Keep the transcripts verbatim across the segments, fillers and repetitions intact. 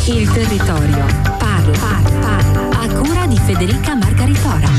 Il territorio parla, parla, parla. A cura di Federica Margaritora.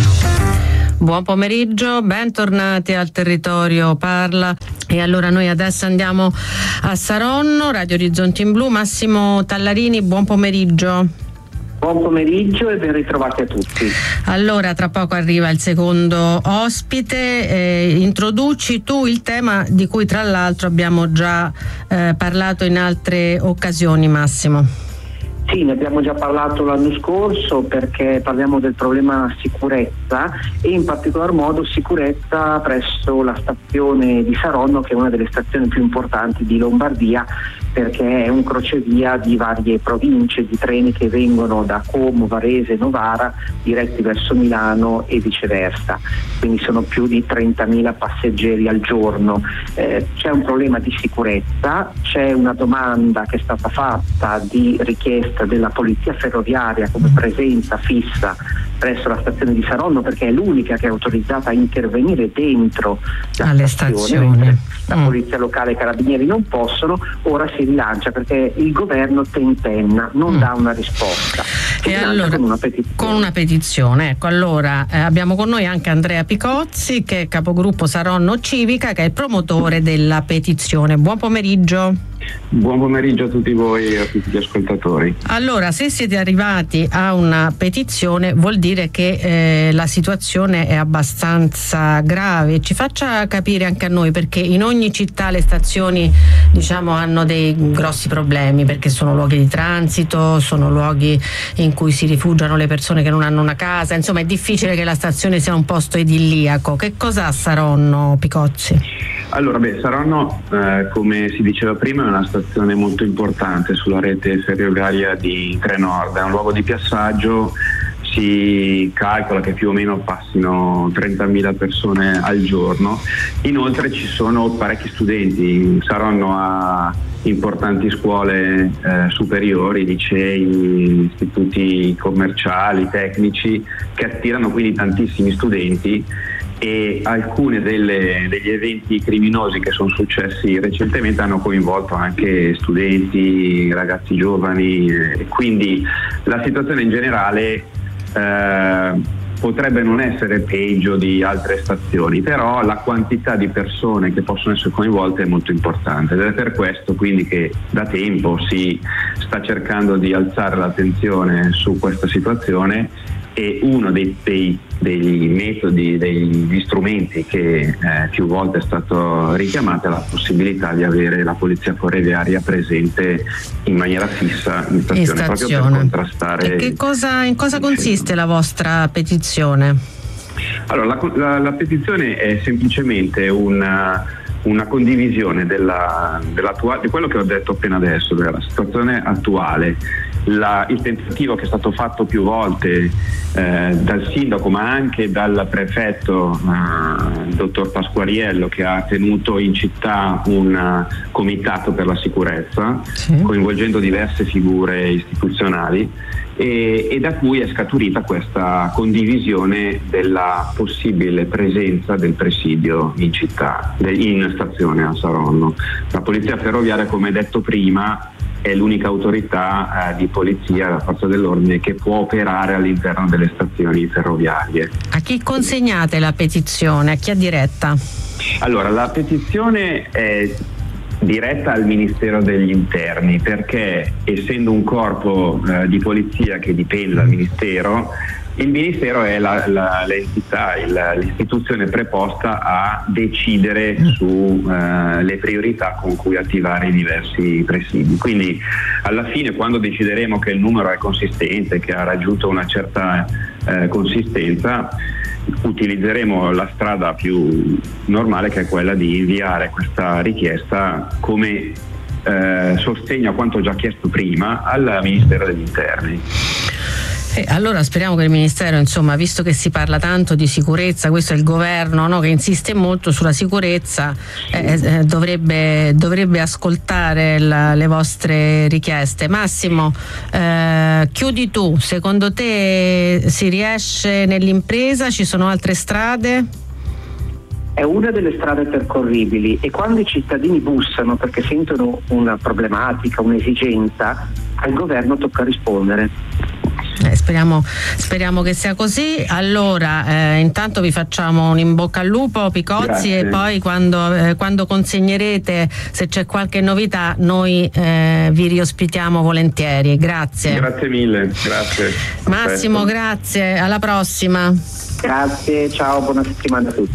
Buon pomeriggio, bentornati al Territorio Parla. E allora noi adesso andiamo a Saronno, Radio Orizzonti in Blu. Massimo Tallarini, buon pomeriggio. Buon pomeriggio e ben ritrovati a tutti. Allora, tra poco arriva il secondo ospite. Eh, introduci tu il tema di cui tra l'altro abbiamo già eh, parlato in altre occasioni, Massimo. Sì, ne abbiamo già parlato l'anno scorso perché parliamo del problema sicurezza e in particolar modo sicurezza presso la stazione di Saronno, che è una delle stazioni più importanti di Lombardia, perché è un crocevia di varie province, di treni che vengono da Como, Varese e Novara diretti verso Milano e viceversa, quindi sono più di trentamila passeggeri al giorno. Eh, c'è un problema di sicurezza, c'è una domanda che è stata fatta di richiesta della polizia ferroviaria come presenza fissa presso la stazione di Saronno, perché è l'unica che è autorizzata a intervenire dentro la alle stazione, stazioni. La mm. polizia locale e i carabinieri non possono. Ora si rilancia perché il governo tentenna, non mm. dà una risposta. Si e allora, con una petizione. Con una petizione, ecco, allora eh, abbiamo con noi anche Andrea Picozzi, che è capogruppo Saronno Civica, che è il promotore della petizione. Buon pomeriggio. Buon pomeriggio a tutti voi e a tutti gli ascoltatori. Allora, se siete arrivati a una petizione vuol dire che eh, la situazione è abbastanza grave. Ci faccia capire anche a noi, perché in ogni città le stazioni, diciamo, hanno dei grossi problemi, perché sono luoghi di transito, sono luoghi in cui si rifugiano le persone che non hanno una casa, insomma è difficile che la stazione sia un posto idilliaco. Che cosa ha Saronno, Picozzi? Allora, beh, Saronno, eh, come si diceva prima, è una stazione molto importante sulla rete ferroviaria di Trenord, è un luogo di passaggio. Si calcola che più o meno passino trentamila persone al giorno. Inoltre ci sono parecchi studenti. Saronno ha importanti scuole eh, superiori, licei, istituti commerciali, tecnici, che attirano quindi tantissimi studenti, e alcune delle, degli eventi criminosi che sono successi recentemente hanno coinvolto anche studenti, ragazzi giovani, e quindi la situazione in generale eh, potrebbe non essere peggio di altre stazioni, però la quantità di persone che possono essere coinvolte è molto importante, ed è per questo quindi che da tempo si sta cercando di alzare l'attenzione su questa situazione. E uno dei, dei, degli metodi, degli strumenti che eh, più volte è stato richiamato è la possibilità di avere la polizia ferroviaria presente in maniera fissa in stazione, in stazione. proprio per contrastare. E che cosa, in cosa consiste la vostra petizione? Allora, la, la, la petizione è semplicemente una, una condivisione della, dell'attuale, di quello che ho detto appena adesso, della situazione attuale. La, il tentativo che è stato fatto più volte eh, dal sindaco ma anche dal prefetto eh, dottor Pasquariello, che ha tenuto in città un uh, comitato per la sicurezza, sì, coinvolgendo diverse figure istituzionali, e, e da cui è scaturita questa condivisione della possibile presenza del presidio in città, in stazione a Saronno. La polizia ferroviaria, come detto prima, è l'unica autorità eh, di polizia, la forza dell'ordine, che può operare all'interno delle stazioni ferroviarie. A chi consegnate la petizione? A chi è diretta? Allora, la petizione è diretta al Ministero degli Interni, perché essendo un corpo eh, di polizia che dipende dal Ministero, il Ministero è la, la, l'entità, il, l'istituzione preposta a decidere sulle eh, priorità con cui attivare i diversi presidi. Quindi alla fine, quando decideremo che il numero è consistente, che ha raggiunto una certa eh, consistenza, utilizzeremo la strada più normale, che è quella di inviare questa richiesta come eh, sostegno a quanto già chiesto prima al Ministero degli Interni. Eh, allora speriamo che il Ministero, insomma, visto che si parla tanto di sicurezza, questo è il governo, no, che insiste molto sulla sicurezza, eh, eh, dovrebbe, dovrebbe ascoltare la, le vostre richieste. Massimo, eh, chiudi tu, secondo te si riesce nell'impresa? Ci sono altre strade? È una delle strade percorribili, e quando i cittadini bussano perché sentono una problematica, un'esigenza, al governo tocca rispondere. Eh, speriamo, speriamo che sia così. Allora eh, intanto vi facciamo un in bocca al lupo, Picozzi. Grazie. E poi quando, eh, quando consegnerete, se c'è qualche novità, noi eh, vi riospitiamo volentieri. Grazie. Grazie mille, grazie. Massimo, grazie, alla prossima. Grazie, ciao, buona settimana a tutti.